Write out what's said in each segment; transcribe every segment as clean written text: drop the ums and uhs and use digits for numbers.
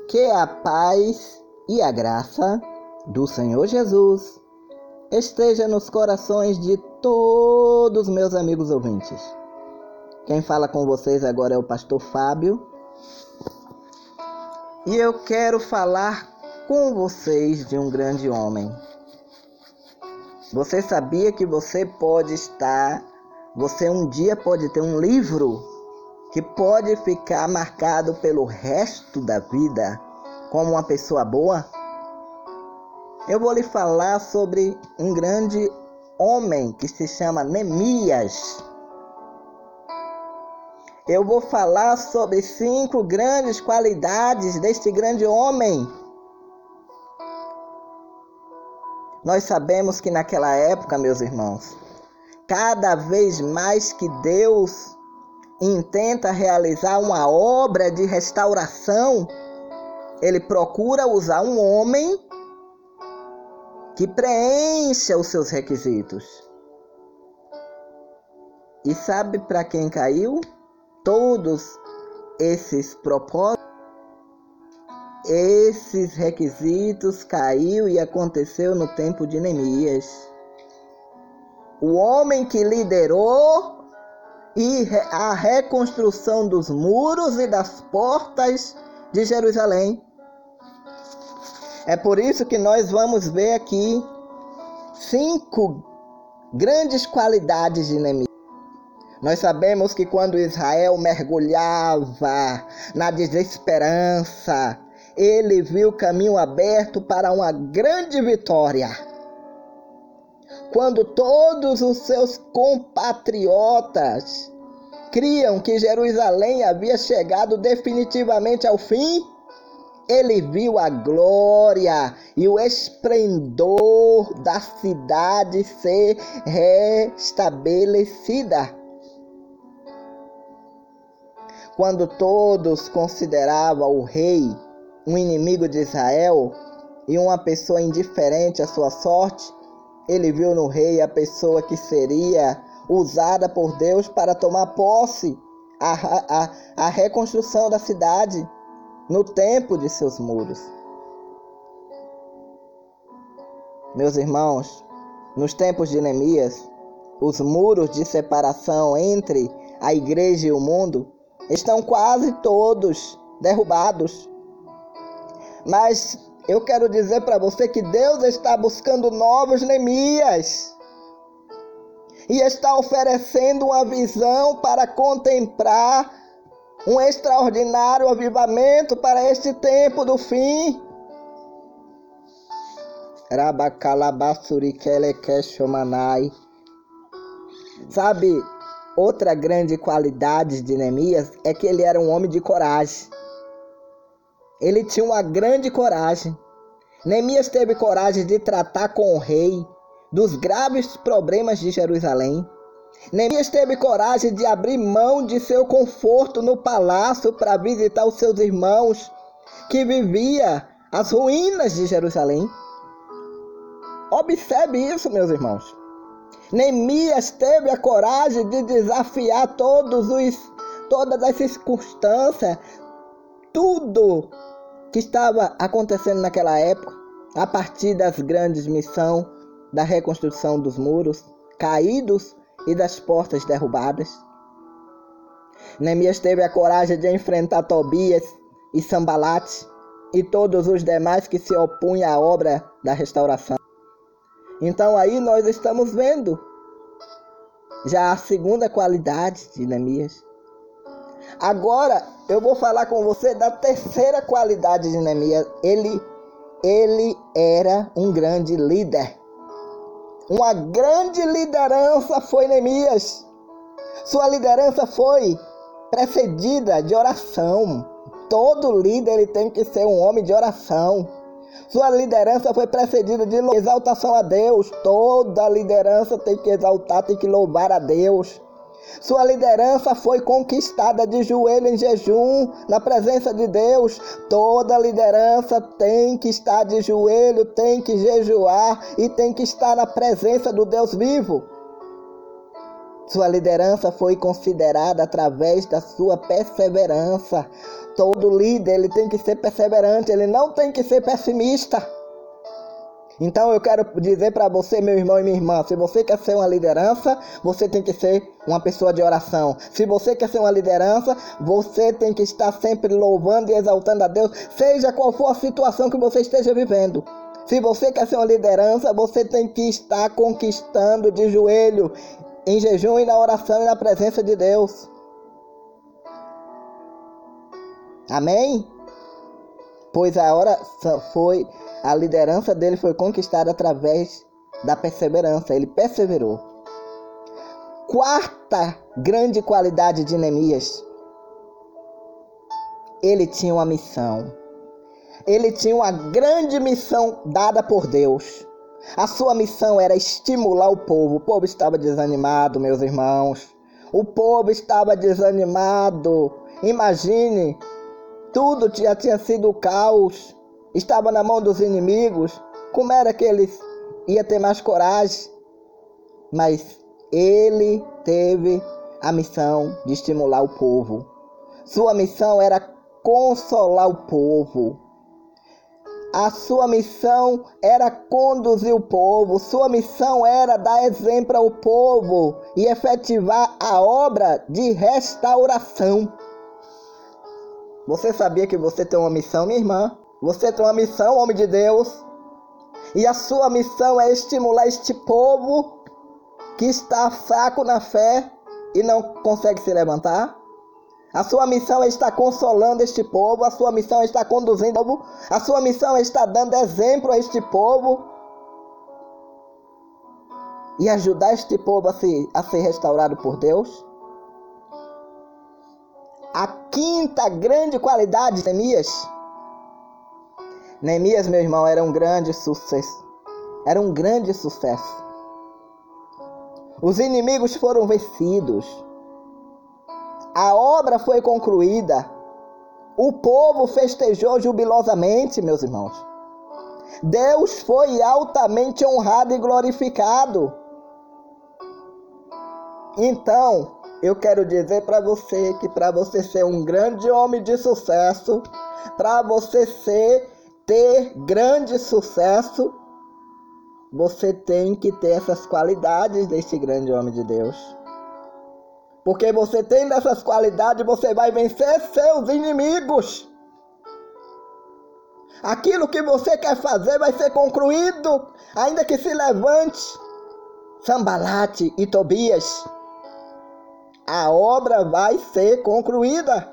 Que a paz e a graça do Senhor Jesus esteja nos corações de todos meus amigos ouvintes. Quem fala com vocês agora é o pastor Fábio. E eu quero falar com vocês de um grande homem. Você sabia que você um dia pode ter um livro que pode ficar marcado pelo resto da vida como uma pessoa boa? Eu vou lhe falar sobre um grande homem que se chama Neemias. Eu vou falar sobre 5 grandes qualidades deste grande homem. Nós sabemos que naquela época, meus irmãos, cada vez mais que Deus intenta realizar uma obra de restauração, Ele procura usar um homem que preencha os seus requisitos. E sabe para quem caiu todos esses propósitos? Esses requisitos caiu e aconteceu no tempo de Neemias. O homem que liderou a reconstrução dos muros e das portas de Jerusalém. É por isso que nós vamos ver aqui 5 grandes qualidades de Neemias. Nós sabemos que quando Israel mergulhava na desesperança, ele viu o caminho aberto para uma grande vitória. Quando todos os seus compatriotas criam que Jerusalém havia chegado definitivamente ao fim, ele viu a glória e o esplendor da cidade ser restabelecida. Quando todos consideravam o rei um inimigo de Israel e uma pessoa indiferente à sua sorte, ele viu no rei a pessoa que seria usada por Deus para tomar posse a reconstrução da cidade no tempo de seus muros. Meus irmãos, nos tempos de Neemias, os muros de separação entre a igreja e o mundo estão quase todos derrubados. Mas eu quero dizer para você que Deus está buscando novos Neemias e está oferecendo uma visão para contemplar um extraordinário avivamento para este tempo do fim. Sabe, outra grande qualidade de Neemias é que ele era um homem de coragem. Ele tinha uma grande coragem. Neemias teve coragem de tratar com o rei dos graves problemas de Jerusalém. Neemias teve coragem de abrir mão de seu conforto no palácio para visitar os seus irmãos que viviam as ruínas de Jerusalém. Observe isso, meus irmãos. Neemias teve a coragem de desafiar todas as circunstâncias, tudo que estava acontecendo naquela época, a partir das grandes missões da reconstrução dos muros caídos e das portas derrubadas. Neemias teve a coragem de enfrentar Tobias e Sambalate e todos os demais que se opunham à obra da restauração. Então aí nós estamos vendo já a segunda qualidade de Neemias. Agora eu vou falar com você da terceira qualidade de Neemias. Ele era um grande líder. Uma grande liderança foi Neemias. Sua liderança foi precedida de oração. Todo líder ele tem que ser um homem de oração. Sua liderança foi precedida de exaltação a Deus. Toda liderança tem que exaltar, tem que louvar a Deus. Sua liderança foi conquistada de joelho em jejum, na presença de Deus. Toda liderança tem que estar de joelho, tem que jejuar e tem que estar na presença do Deus vivo. Sua liderança foi considerada através da sua perseverança. Todo líder, ele tem que ser perseverante, ele não tem que ser pessimista. Então eu quero dizer para você, meu irmão e minha irmã, se você quer ser uma liderança, você tem que ser uma pessoa de oração. Se você quer ser uma liderança, você tem que estar sempre louvando e exaltando a Deus, seja qual for a situação que você esteja vivendo. Se você quer ser uma liderança, você tem que estar conquistando de joelho, em jejum e na oração e na presença de Deus. Amém? Pois a liderança dele foi conquistada através da perseverança. Ele perseverou. Quarta grande qualidade de Neemias. Ele tinha uma missão. Ele tinha uma grande missão dada por Deus. A sua missão era estimular o povo. O povo estava desanimado, meus irmãos. O povo estava desanimado. Imagine, tudo já tinha sido caos. Estava na mão dos inimigos. Como era que eles iam ter mais coragem? Mas ele teve a missão de estimular o povo. Sua missão era consolar o povo. A sua missão era conduzir o povo. Sua missão era dar exemplo ao povo e efetivar a obra de restauração. Você sabia que você tem uma missão, minha irmã? Você tem uma missão, homem de Deus. E a sua missão é estimular este povo que está fraco na fé e não consegue se levantar. A sua missão é estar consolando este povo. A sua missão é estar conduzindo o povo. A sua missão é estar dando exemplo a este povo. E ajudar este povo a ser restaurado por Deus. A quinta grande qualidade de Neemias. Neemias, meu irmão, era um grande sucesso. Era um grande sucesso. Os inimigos foram vencidos. A obra foi concluída. O povo festejou jubilosamente, meus irmãos. Deus foi altamente honrado e glorificado. Então, eu quero dizer para você que para você ser um grande homem de sucesso, para você ter grande sucesso, você tem que ter essas qualidades deste grande homem de Deus. Porque você tendo essas qualidades, você vai vencer seus inimigos. Aquilo que você quer fazer vai ser concluído, ainda que se levante Sanbalate e Tobias. A obra vai ser concluída.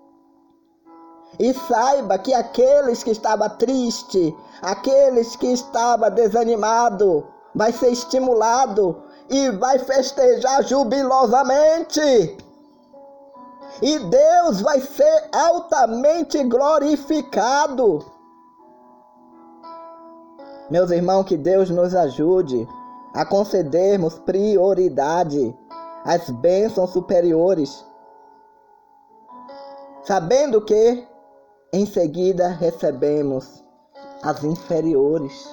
E saiba que aqueles que estavam tristes, aqueles que estavam desanimados, vai ser estimulado e vai festejar jubilosamente. E Deus vai ser altamente glorificado. Meus irmãos, que Deus nos ajude a concedermos prioridade às bênçãos superiores, sabendo que em seguida recebemos as inferiores.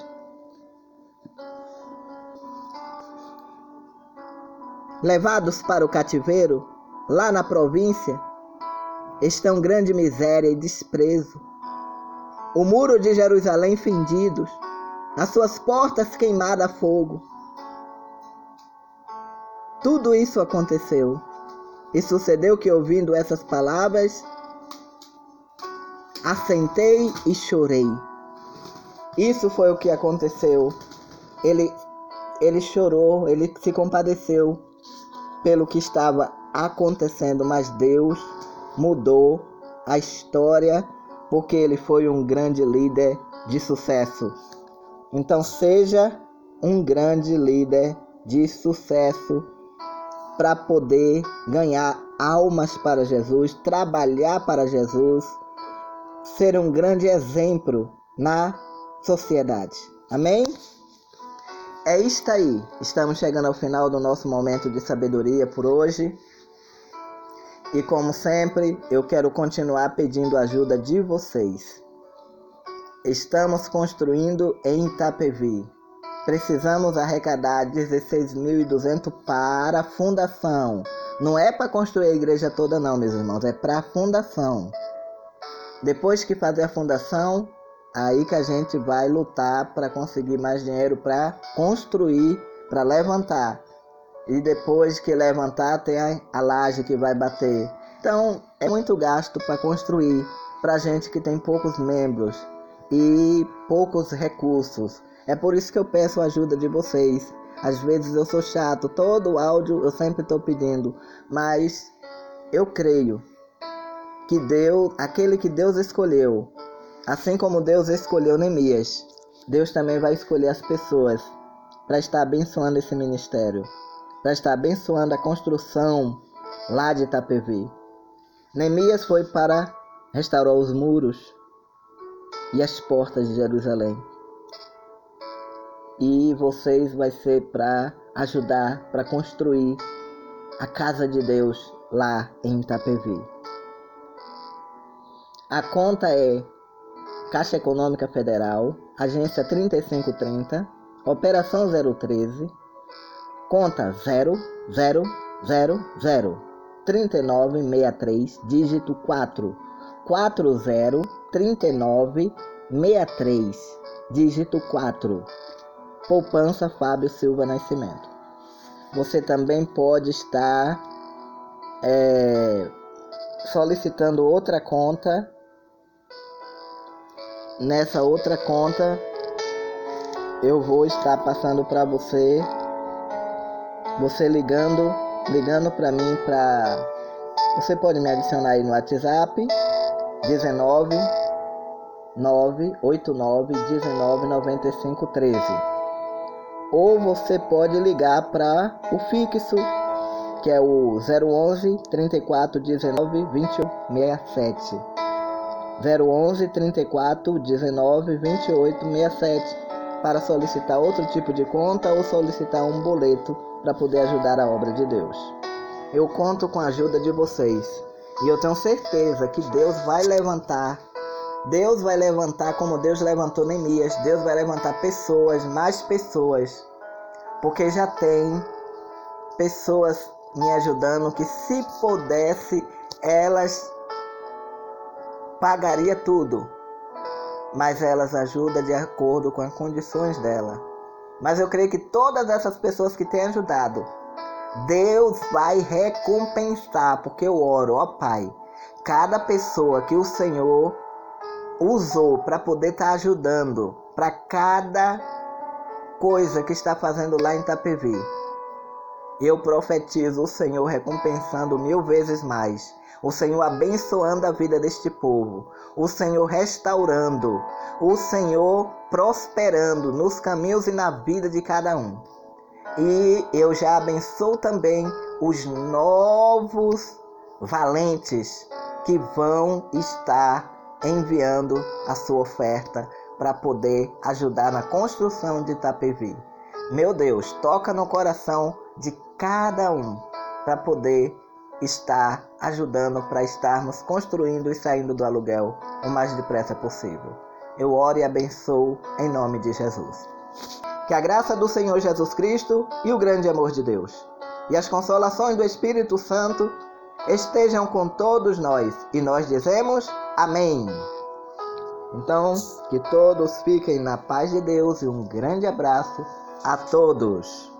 Levados para o cativeiro, lá na província, estão grande miséria e desprezo. O muro de Jerusalém fendidos, as suas portas queimadas a fogo. Tudo isso aconteceu. E sucedeu que, ouvindo essas palavras, assentei e chorei. Isso foi o que aconteceu. Ele chorou, ele se compadeceu pelo que estava acontecendo, mas Deus mudou a história porque ele foi um grande líder de sucesso. Então seja um grande líder de sucesso para poder ganhar almas para Jesus, trabalhar para Jesus, ser um grande exemplo na sociedade. Amém? É isto aí. Estamos chegando ao final do nosso momento de sabedoria por hoje. E como sempre, eu quero continuar pedindo a ajuda de vocês. Estamos construindo em Itapevi precisamos arrecadar 16.200 para a fundação. Não é para construir a igreja toda não, meus irmãos, é para a fundação. Depois que fazer a fundação, aí que a gente vai lutar para conseguir mais dinheiro para construir, para levantar. E depois que levantar, tem a laje que vai bater. Então, é muito gasto para construir, para gente que tem poucos membros e poucos recursos. É por isso que eu peço a ajuda de vocês. Às vezes eu sou chato, todo áudio eu sempre estou pedindo, mas eu creio que Deus, aquele que Deus escolheu, assim como Deus escolheu Neemias, Deus também vai escolher as pessoas para estar abençoando esse ministério, para estar abençoando a construção lá de Itapevi. Neemias foi para restaurar os muros e as portas de Jerusalém. E vocês vai ser para ajudar, para construir a casa de Deus lá em Itapevi. A conta é Caixa Econômica Federal, agência 3530, operação 013, conta 00003963, dígito 4, 403963, dígito 4. Poupança Fábio Silva Nascimento. Você também pode estar solicitando outra conta. Nessa outra conta eu vou estar passando para você ligando para mim, você pode me adicionar aí no WhatsApp 19 989 19 95 13. Ou você pode ligar para o fixo, que é o 011 34 19 28 67. 011 34 19 28 67 para solicitar outro tipo de conta ou solicitar um boleto para poder ajudar a obra de Deus. Eu conto com a ajuda de vocês e eu tenho certeza que Deus vai levantar como Deus levantou Neemias. Deus vai levantar pessoas, mais pessoas, porque já tem pessoas me ajudando que, se pudesse, elas pagaria tudo, mas elas ajudam de acordo com as condições dela. Mas eu creio que todas essas pessoas que têm ajudado, Deus vai recompensar, porque eu oro, ó Pai, cada pessoa que o Senhor usou para poder estar ajudando, para cada coisa que está fazendo lá em Itapevi, eu profetizo o Senhor recompensando 1000 vezes mais, o Senhor abençoando a vida deste povo, o Senhor restaurando, o Senhor prosperando nos caminhos e na vida de cada um. E eu já abençoo também os novos valentes que vão estar enviando a sua oferta para poder ajudar na construção de Itapevi. Meu Deus, toca no coração de cada um para poder estar ajudando, para estarmos construindo e saindo do aluguel o mais depressa possível. Eu oro e abençoo em nome de Jesus. Que a graça do Senhor Jesus Cristo e o grande amor de Deus e as consolações do Espírito Santo estejam com todos nós. E nós dizemos amém. Então, que todos fiquem na paz de Deus e um grande abraço a todos.